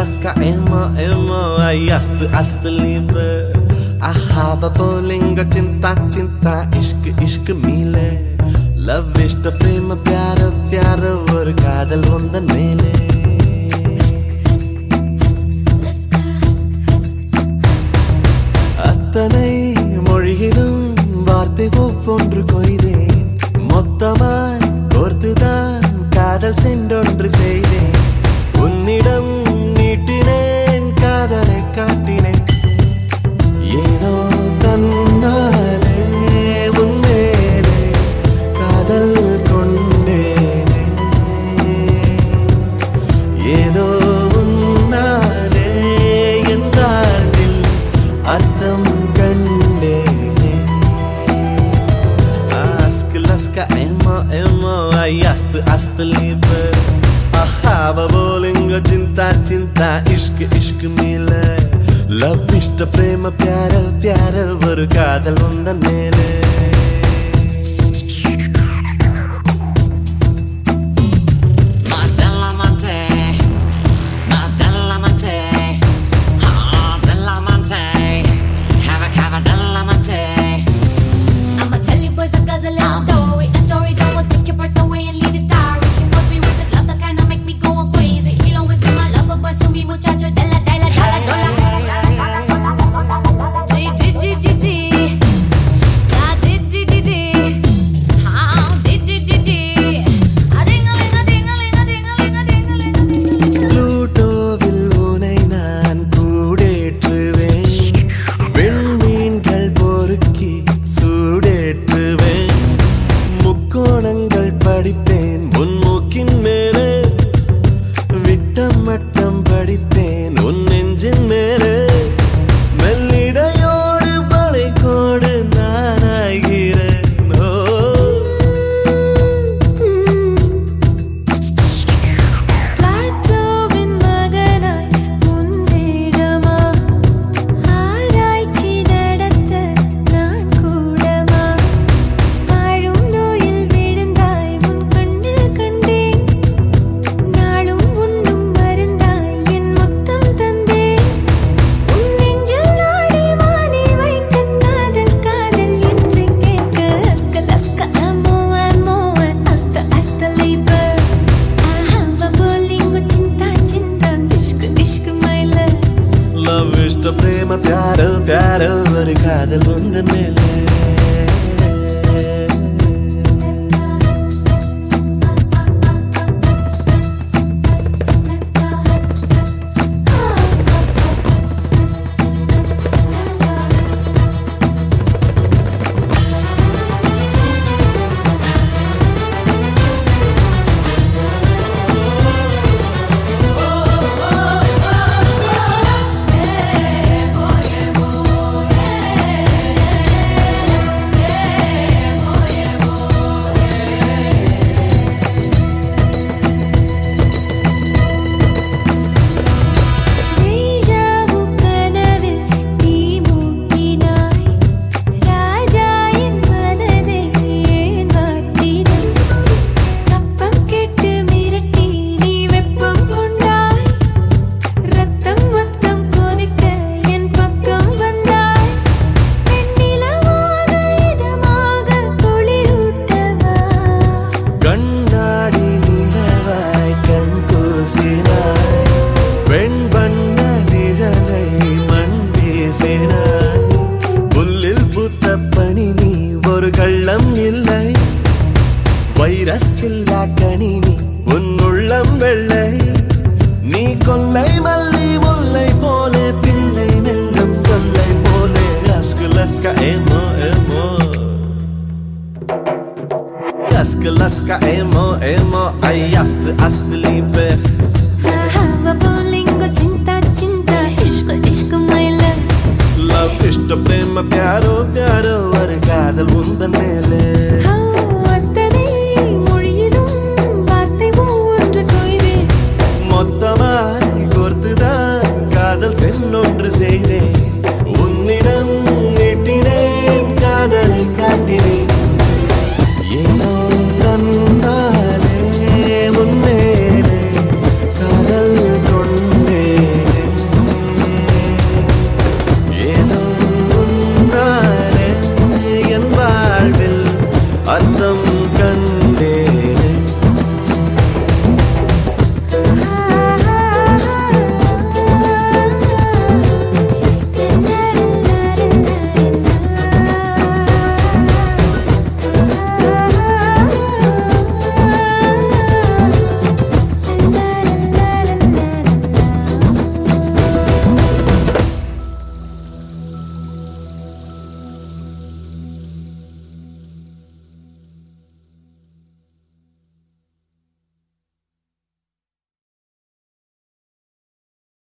laska emo ay ast liebe ahaba bolinga cinta ishq meele love ishta prema pyara ஒரு காதல் வந்தன் மேலே அத்தனை மொழியிலும் வார்த்தை ஒவ்வொன்று கொய்தேன் மொத்தமாய் கோர்த்துதான் காதல் சென்றொன்று செய்தேன் உன்னிடம் நீட்டினேன் காதலை காட்டினேன் ஏனோ தன்னாலே உன்மேலே காதல் கொண்டேனே ஏதோ உன்னாலே என் வாழ்வில் அர்த்தம் கண்டேனே laska emo ay ast liebe ahava bolinga cinta ishq meele love ishta prema pyara ஒரு காதல் வந்தன் மேலே படிப்பேன் உன் மூக்கின் மேலே விட்டம் மட்டம் படிப்பேன் உன் நெஞ்சின் மேலே மெல்லிடையோடு படைக்கோடு நான் ஆகிறேன் ishta prema pyara ஒரு காதல் வந்தன் மேலே புல்லில் பூத்த பனி நீ ஒரு கள்ளம் இல்லை வைரஸ் இல்லா கனி நீ உன் உள்ளம் வெள்ளை நீ கொல்லை மல்லி முல்லை போலே பிள்ளை நெல்லும் சொல்லை போலே laska emo laska emo ay ast liebe ahava bolinga cinta ishq meele love ishta prema pyaro ஒரு காதல் வந்தன் மேலே